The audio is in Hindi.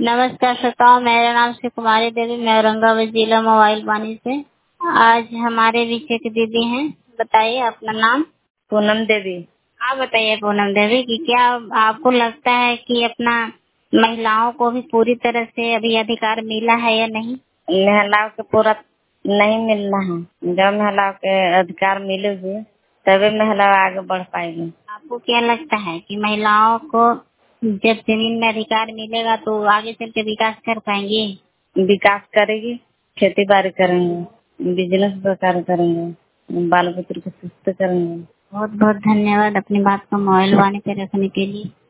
नमस्कार श्रोताओं, मेरा नाम श्री कुमारी देवी, मैं औरंगाबाद जिला मोबाइल वानी से। आज हमारे बीच एक दीदी हैं, बताइए अपना नाम। पूनम देवी। आप बताइए पूनम देवी कि क्या आपको लगता है कि अपना महिलाओं को भी पूरी तरह से अभी अधिकार मिला है या नहीं? महिलाओं को पूरा नहीं मिलना है। जब महिलाओं के अधिकार मिलेगी तभी महिला आगे बढ़ पाएगी। आपको क्या लगता है कि महिलाओं को जब जमीन में अधिकार मिलेगा तो आगे चल के विकास कर पाएंगे? विकास करेगी, खेती बाड़ी करेंगे, बिजनेस व्यापार करेंगे, बाल बच्चों को सुस्त करेंगे। बहुत बहुत धन्यवाद अपनी बात को मोबाइल वाणी पे रखने के लिए।